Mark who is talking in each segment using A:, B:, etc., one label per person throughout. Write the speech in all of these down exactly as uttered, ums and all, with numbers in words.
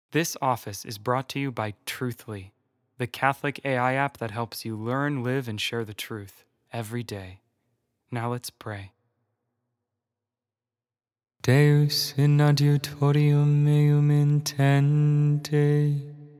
A: This office is brought to you by Truthly, the Catholic A I app that helps you learn, live, and share the truth every day. Now let's pray. Deus in adiutorium meum intende,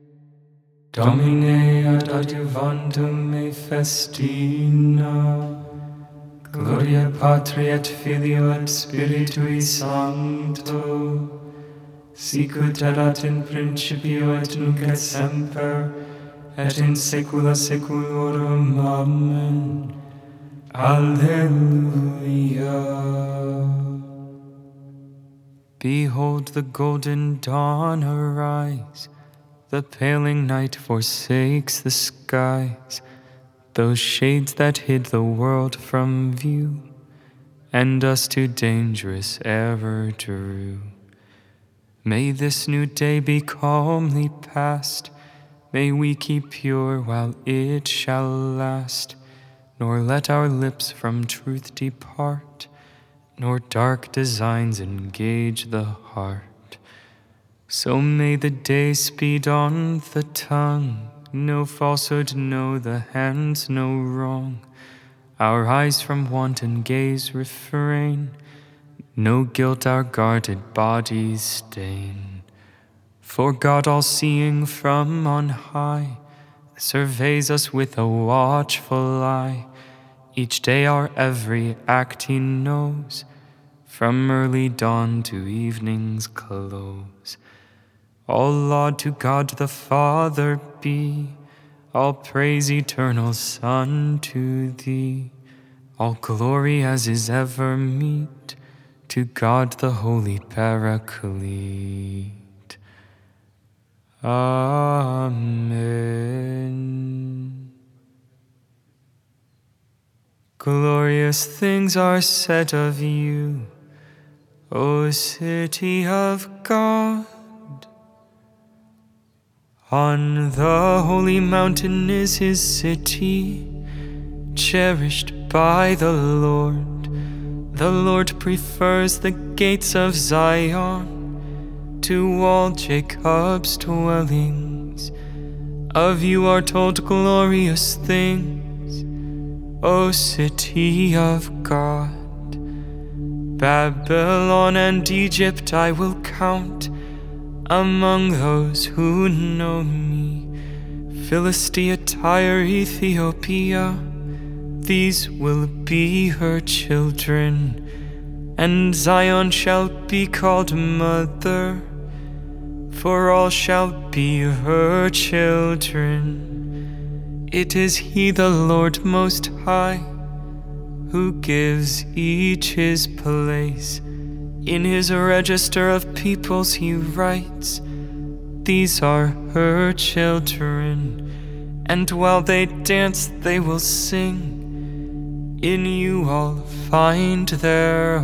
A: Domine ad adiuvandum me festina, Gloria Patri et Filio et Spiritui Sancto, sicut erat in principio et nunc et semper, et in saecula saeculorum. Amen. Alleluia. Behold the golden dawn arise, the paling night forsakes the skies, those shades that hid the world from view, and us to dangerous error drew. May this new day be calmly passed, may we keep pure while it shall last, nor let our lips from truth depart, nor dark designs engage the heart. So may the day speed on the tongue, no falsehood, no the hands, no wrong. Our eyes from wanton gaze refrain, no guilt our guarded bodies stain. For God all-seeing from on high surveys us with a watchful eye. Each day our every act he knows, from early dawn to evening's close. All laud to God the Father be, all praise eternal Son to thee, all glory as is ever meet to God the Holy Paraclete. Amen. Glorious things are said of you, O city of God. On the holy mountain is his city, cherished by the Lord. The Lord prefers the gates of Zion to all Jacob's dwellings. Of you are told glorious things, O city of God. Babylon and Egypt I will count among those who know me. Philistia, Tyre, Ethiopia, these will be her children, and Zion shall be called mother, for all shall be her children. It is he, the Lord Most High, who gives each his place. In his register of peoples he writes, these are her children, and while they dance they will sing. In you all find their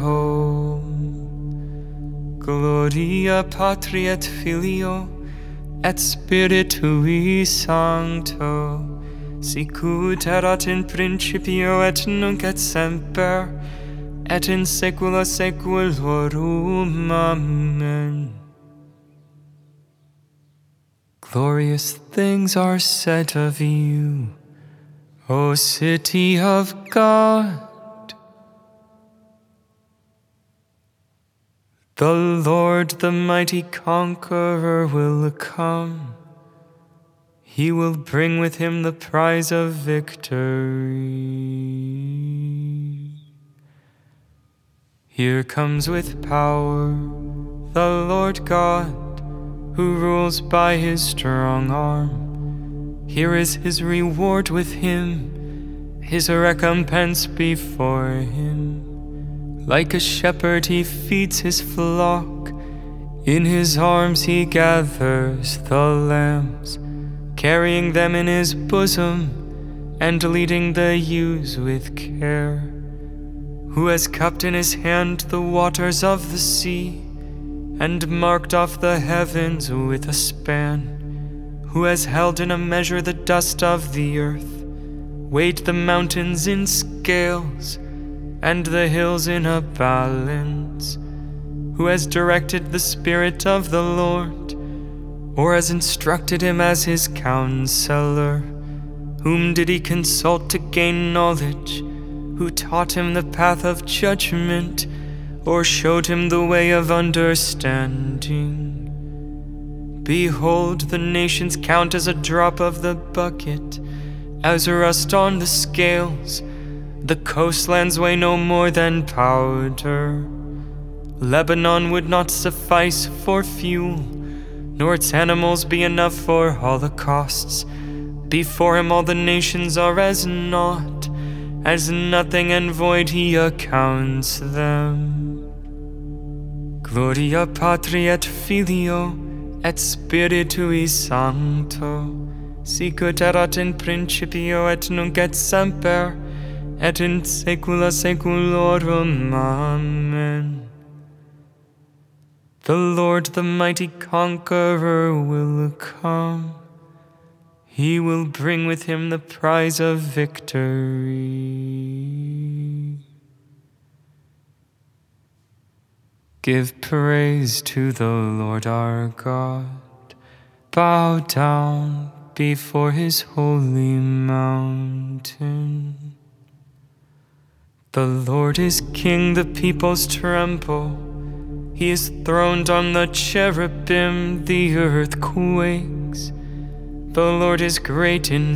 A: home. Gloria Patri et Filio et Spiritui Sancto, sicut erat in principio et nunc et semper, et in saecula saeculorum. Amen. Glorious things are said of you, O city of God. The Lord, the mighty conqueror, will come. He will bring with him the prize of victory. Here comes with power the Lord God, who rules by his strong arm. Here is his reward with him, his recompense before him. Like a shepherd he feeds his flock, in his arms he gathers the lambs, carrying them in his bosom, and leading the ewes with care. Who has cupped in his hand the waters of the sea, and marked off the heavens with a span? Who has held in a measure the dust of the earth, weighed the mountains in scales, and the hills in a balance? Who has directed the Spirit of the Lord? or has instructed him as his counselor? Whom did he consult to gain knowledge? Who taught him the path of judgment, or showed him the way of understanding? Behold, the nations count as a drop of the bucket, as rust on the scales. The coastlands weigh no more than powder. Lebanon would not suffice for fuel, nor its animals be enough for holocausts. Before him all the nations are as naught, as nothing and void he accounts them. Gloria Patri et Filio et Spiritui Sancto, sicut erat in principio et nunc et semper, et in saecula saeculorum. Amen. The Lord, the mighty conqueror, will come. He will bring with him the prize of victory. Give praise to the Lord our God. Bow down before his holy mountain. The Lord is King, the peoples tremble. He is throned on the cherubim, the earth quakes. The Lord is great in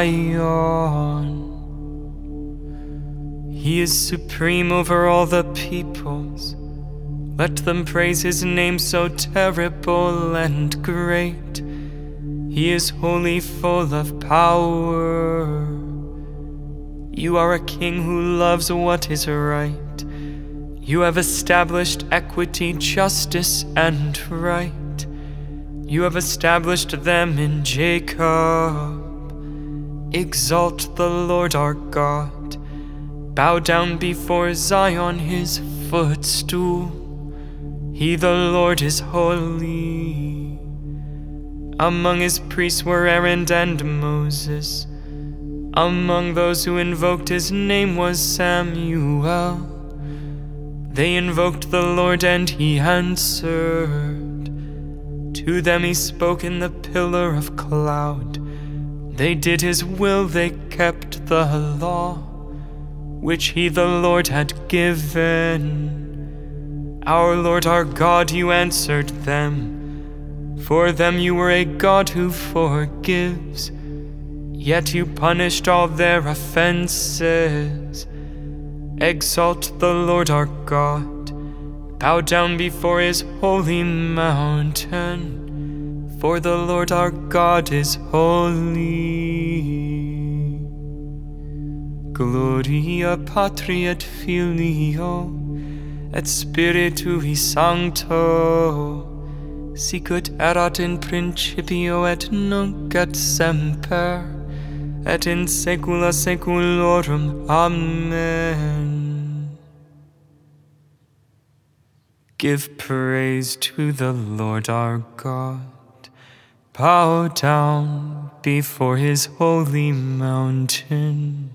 A: Zion. He is supreme over all the peoples. Let them praise his name, so terrible and great. He is wholly full of power. You are a king who loves what is right. You have established equity, justice, and right. You have established them in Jacob. Exalt the Lord our God. Bow down before Zion, his footstool. He, the Lord, is holy. Among his priests were Aaron and Moses. Among those who invoked his name was Samuel. They invoked the Lord and he answered. To them he spoke in the pillar of cloud. They did his will, they kept the law, which he, the Lord, had given. Our Lord, our God, you answered them. For them you were a God who forgives. Yet you punished all their offenses. Exalt the Lord our God. Bow down before his holy mountain. For the Lord our God is holy. Gloria Patri et Filio et Spiritui Sancto, sicut erat in principio et nunc et semper, et in saecula saeculorum. Amen. Give praise to the Lord our God. Bow down before his holy mountain.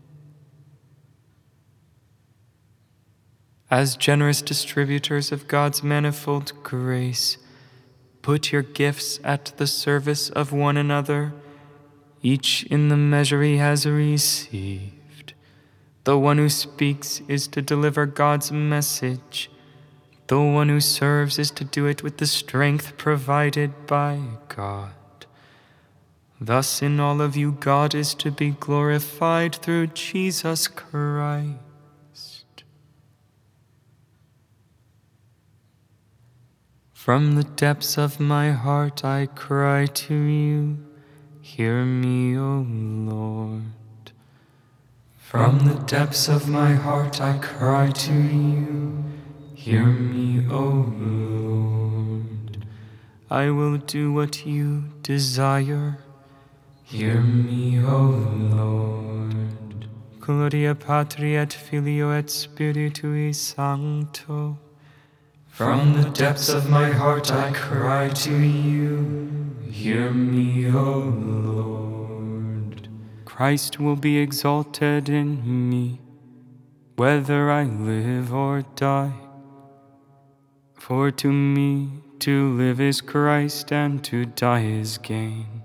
A: As generous distributors of God's manifold grace, put your gifts at the service of one another, each in the measure he has received. The one who speaks is to deliver God's message. The one who serves is to do it with the strength provided by God. Thus in all of you God is to be glorified through Jesus Christ. From the depths of my heart I cry to you, hear me, O Lord. From the depths of my heart I cry to you, hear me, O Lord. I will do what you desire, hear me, O Lord. Gloria Patri et Filio et Spiritui Sancto. From the depths of my heart I cry to you, hear me, O Lord. Christ will be exalted in me, whether I live or die. For to me To live is Christ and to die is gain.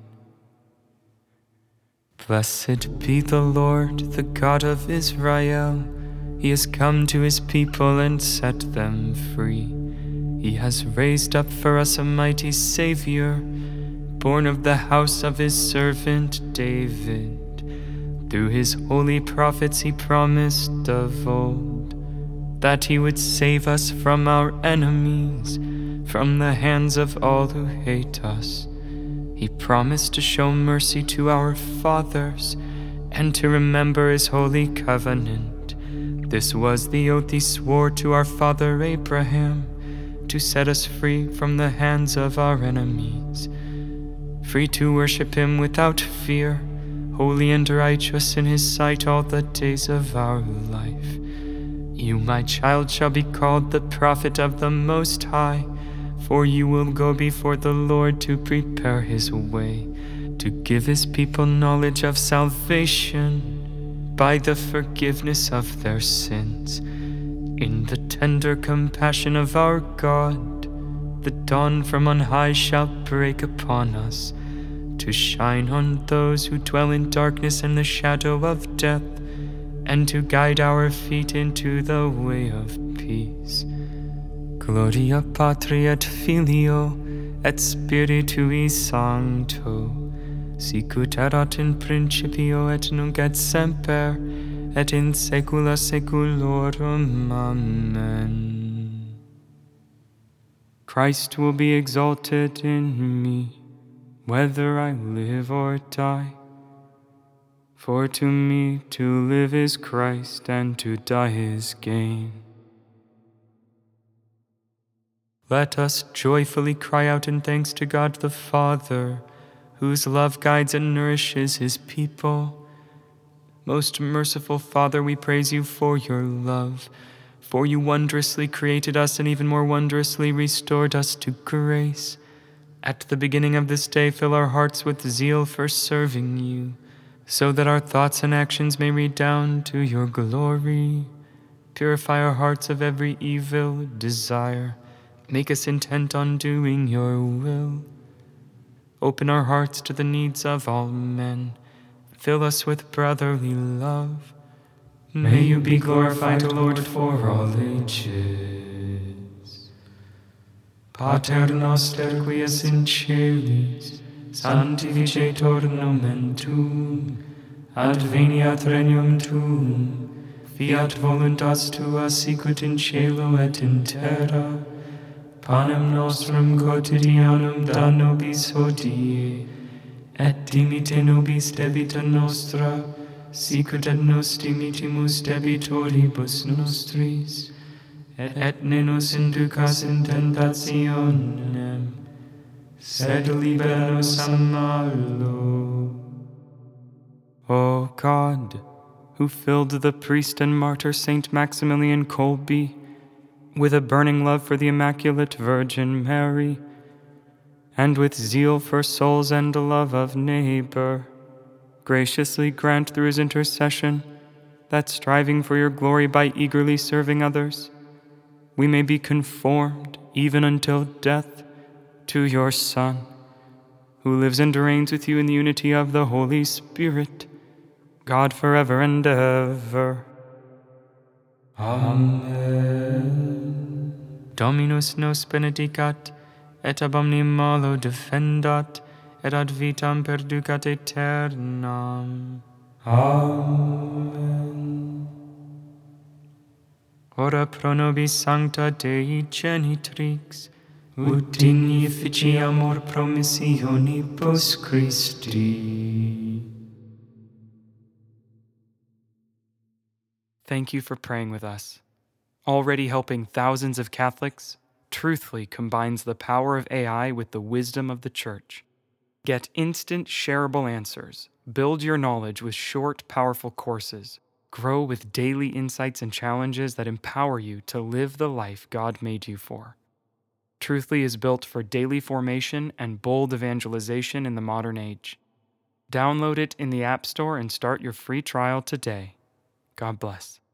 A: Blessed be the Lord, the God of Israel. He has come to his people and set them free. He has raised up for us a mighty Savior, born of the house of his servant David. Through his holy prophets he promised of old that he would save us from our enemies, from the hands of all who hate us. He promised to show mercy to our fathers and to remember his holy covenant. This was the oath he swore to our father Abraham, to set us free from the hands of our enemies, free to worship him without fear, holy and righteous in his sight all the days of our life. You, my child, shall be called the prophet of the Most High, for you will go before the Lord to prepare his way, to give his people knowledge of salvation by the forgiveness of their sins. In the tender compassion of our God, the dawn from on high shall break upon us, to shine on those who dwell in darkness and the shadow of death, and to guide our feet into the way of peace. Gloria Patri et Filio et Spiritui Sancto, sicut erat in principio et nunc et semper, et in saecula saeculorum. Amen. Christ will be exalted in me, whether I live or die. For to me to live is Christ, and to die is gain. Let us joyfully cry out in thanks to God the Father, whose love guides and nourishes his people. Most merciful Father, we praise you for your love, for you wondrously created us and even more wondrously restored us to grace. At the beginning of this day, fill our hearts with zeal for serving you, so that our thoughts and actions may redound to your glory. Purify our hearts of every evil desire. Make us intent on doing your will. Open our hearts to the needs of all men. Fill us with brotherly love. May you be glorified, O Lord, for all ages. Pater noster, qui es in celis, sanctificetur nomen tuum, adveniat regnum tuum, fiat voluntas tua sicut in cielo et in terra. Panem nostrum quotidianum da nobis hodie, et dimitte nobis debita nostra, sicut et nos dimittimus debitoribus nostris, et, et ne nos inducas in tentationem, sed libera nos a malo. O God, who filled the priest and martyr Saint Maximilian Kolbe with a burning love for the Immaculate Virgin Mary, and with zeal for souls and love of neighbor, graciously grant through his intercession that, striving for your glory by eagerly serving others, we may be conformed, even until death, to your Son, who lives and reigns with you in the unity of the Holy Spirit, God forever and ever. Amen. Dominus nos benedicat, et ab omnium malo defendat, et ad vitam perducat aeternam. Amen. Ora pro nobis sancta Dei genitrix, ut dignificiamur promissionibus Christi. Thank you for praying with us. Already helping thousands of Catholics, Truthfully combines the power of A I with the wisdom of the Church. Get instant, shareable answers. Build your knowledge with short, powerful courses. Grow with daily insights and challenges that empower you to live the life God made you for. Truthfully is built for daily formation and bold evangelization in the modern age. Download it in the App Store and start your free trial today. God bless.